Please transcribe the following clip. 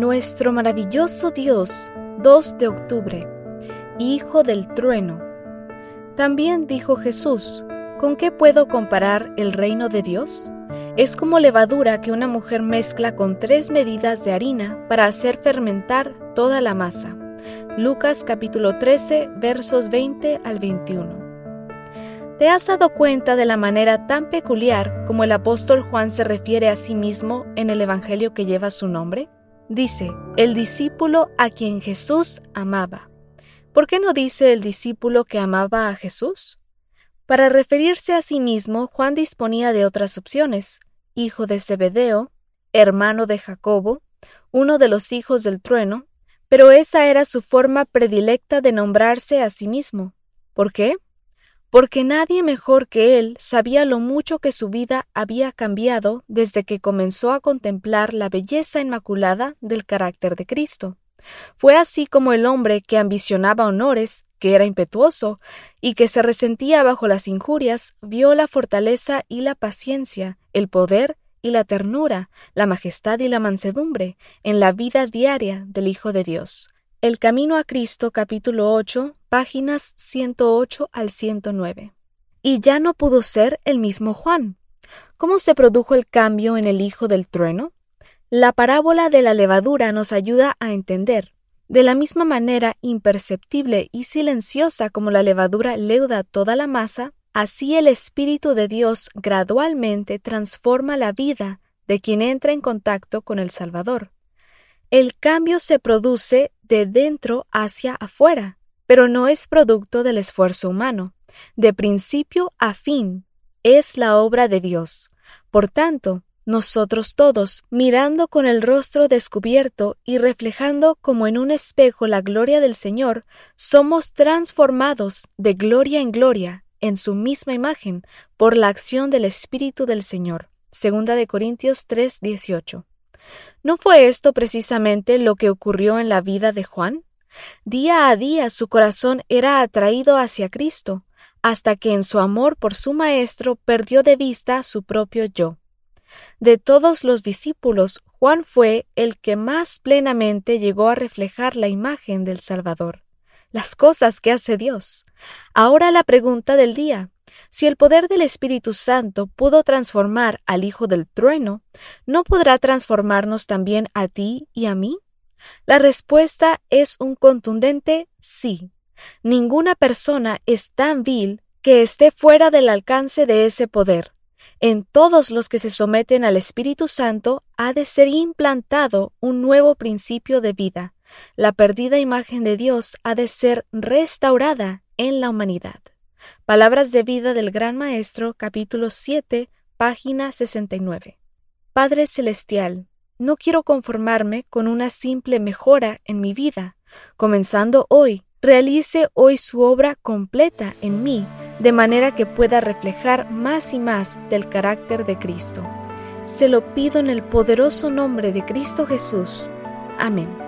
Nuestro maravilloso Dios, 2 de octubre, Hijo del trueno. También dijo Jesús: ¿con qué puedo comparar el reino de Dios? Es como levadura que una mujer mezcla con 3 medidas de harina para hacer fermentar toda la masa. Lucas capítulo 13, versos 20 al 21. ¿Te has dado cuenta de la manera tan peculiar como el apóstol Juan se refiere a sí mismo en el evangelio que lleva su nombre? Dice, el discípulo a quien Jesús amaba. ¿Por qué no dice el discípulo que amaba a Jesús? Para referirse a sí mismo, Juan disponía de otras opciones: hijo de Zebedeo, hermano de Jacobo, uno de los hijos del trueno, pero esa era su forma predilecta de nombrarse a sí mismo. ¿Por qué? Porque nadie mejor que él sabía lo mucho que su vida había cambiado desde que comenzó a contemplar la belleza inmaculada del carácter de Cristo. Fue así como el hombre que ambicionaba honores, que era impetuoso y que se resentía bajo las injurias, vio la fortaleza y la paciencia, el poder y la ternura, la majestad y la mansedumbre en la vida diaria del Hijo de Dios. El Camino a Cristo, capítulo 8, páginas 108 al 109. Y ya no pudo ser el mismo Juan. ¿Cómo se produjo el cambio en el Hijo del trueno? La parábola de la levadura nos ayuda a entender. De la misma manera imperceptible y silenciosa como la levadura leuda toda la masa, así el Espíritu de Dios gradualmente transforma la vida de quien entra en contacto con el Salvador. El cambio se produce de dentro hacia afuera, pero no es producto del esfuerzo humano. De principio a fin, es la obra de Dios. Por tanto, nosotros todos, mirando con el rostro descubierto y reflejando como en un espejo la gloria del Señor, somos transformados de gloria en gloria, en su misma imagen, por la acción del Espíritu del Señor. 2 de Corintios 3:18. ¿No fue esto precisamente lo que ocurrió en la vida de Juan? Día a día su corazón era atraído hacia Cristo, hasta que en su amor por su Maestro perdió de vista su propio yo. De todos los discípulos, Juan fue el que más plenamente llegó a reflejar la imagen del Salvador, las cosas que hace Dios. Ahora la pregunta del día: si el poder del Espíritu Santo pudo transformar al Hijo del trueno, ¿no podrá transformarnos también a ti y a mí? La respuesta es un contundente sí. Ninguna persona es tan vil que esté fuera del alcance de ese poder. En todos los que se someten al Espíritu Santo ha de ser implantado un nuevo principio de vida. La perdida imagen de Dios ha de ser restaurada en la humanidad. Palabras de vida del Gran Maestro, capítulo 7, página 69. Padre Celestial, no quiero conformarme con una simple mejora en mi vida. Comenzando hoy, realice hoy su obra completa en mí, de manera que pueda reflejar más y más del carácter de Cristo. Se lo pido en el poderoso nombre de Cristo Jesús. Amén.